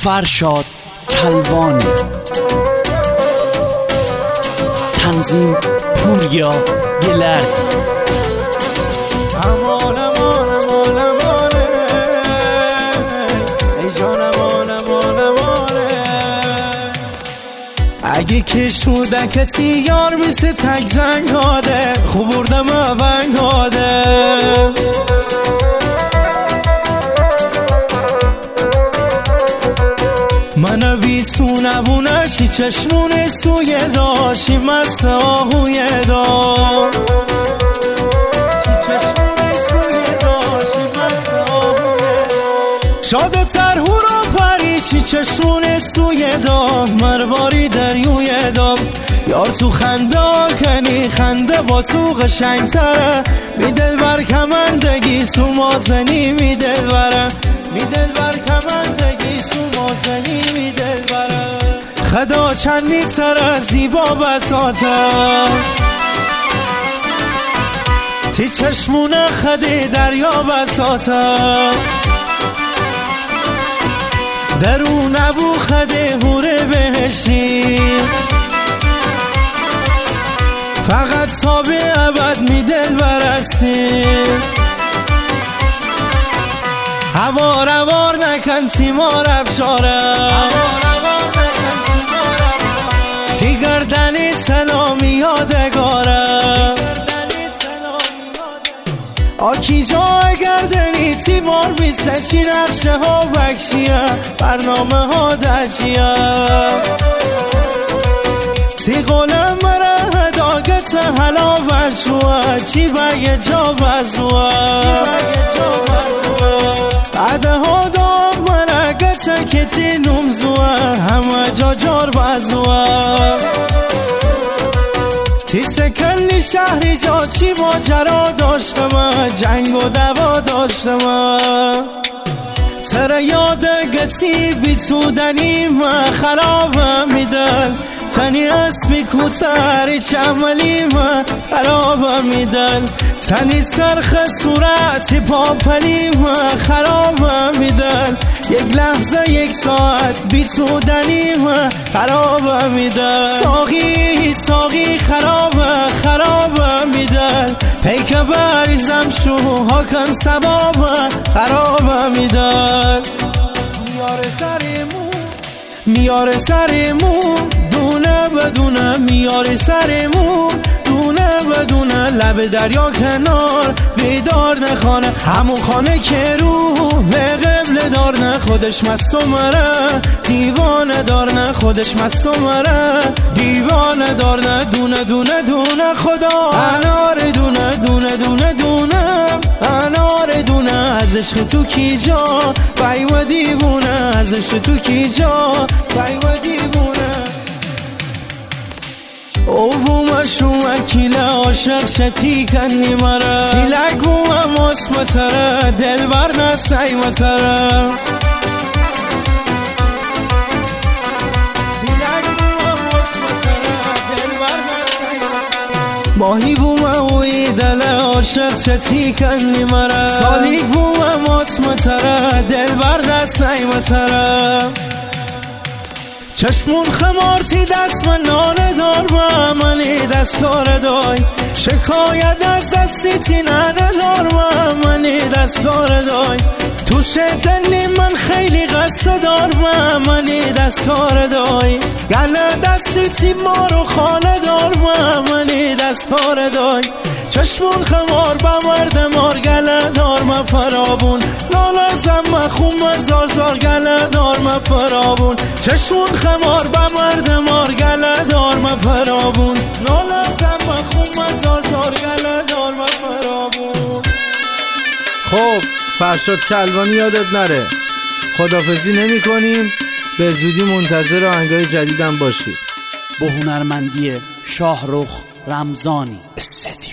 فرشاد کلوانی، تنظیم پوریا گلرد. امان امان امان امانه ای جان امان امان امانه. اگه کشودکتی یار مثل تک زنگ هاده خوب بردم ونگ هاده. منو بیتونه بونشی چشمونه سوی داشی مست آهوی دا. شاد ترهو را پریشی چشمون سوی دام مرواری دریوی دام. یار تو خنده کنی خنده با تو قشنگ تره. می دل بر کمندگی سو مازنی می دل بره. می دل بر کمندگی سو مازنی می دل بره. خدا چندی تره زیبا بساته تی چشمون خده دریا بساته. درو نبو خده هوره بهشی فقط تا به ابد می دل برستی. هوار هوار نکن تیمار افشاره تی گردنی سلامی یادگاره. آکی جا گردنی تیمار بیسته چی نقشه ها بکشیه برنامه ها دجیه. تی قولم مره داگت حلا برشوه چی بگه جا بزوه. بعده ها دام مره گته که تی نمزوه همه جا جار بزوه. تی سکلی شهری جا چی ماجرا داشتم جنگ و دوا داشتم. تر یاد گتی بی تو دنیم خرابم میدل تنی اسبی کوتری چملیم خرابم میدل. تنی سرخ صورتی پاپلیم خرابم میدل. یک لحظه یک ساعت بی تو دنیم خرابم میدل. ساقی ساقی خرابم میدل. پیک بریزم شوها کن سباب خرابم میدل. میاره سرمون دونه بدونه میاره سرمون دونه بدونه. لب دریا کنار بیدار نخانه همون خانه که روح به قبل دار نه. خودش مست و مره دیوانه دار نه. خودش مست و مره دیوانه دار نه. دونه دونه دونه خدا انار دونه دونه دونه دونه انار دونه. از عشق تو کی جا بای و دیوونه. از عشق تو کی جا بای و دیوونه. اووم شومکیل عاشق شتی کنی مرا تی لگوم اسمتره دل بر نسای متره. ماهی بومم وی دل عاشق شتی کنی مرا سالیک بومم اسمتره دل بر دستای متره. چشمون خمارتی دست من نانه دار با منی دستگار دای. شکایت از دستی تی ننه دار با منی دستگار دای. تو شدلی من خیلی قصه دار با منی دستگار دای. گله دستی تی مارو خانه دار با منی دستگار دای. چشمون خمار با مرد مار گله دار ما فرابون. نالازم مخوم زار زار گله دار ما فرابون. چشمون خمار با مرد مار گله دار ما فرابون. نالازم مخوم زار زار گله دار ما فرابون. خب فرشاد کلوانی یادت نره. خدافزی نمی کنیم. به زودی منتظر آهنگای جدیدم باشید. با هنرمندی شاهرخ رمضانی استدیو.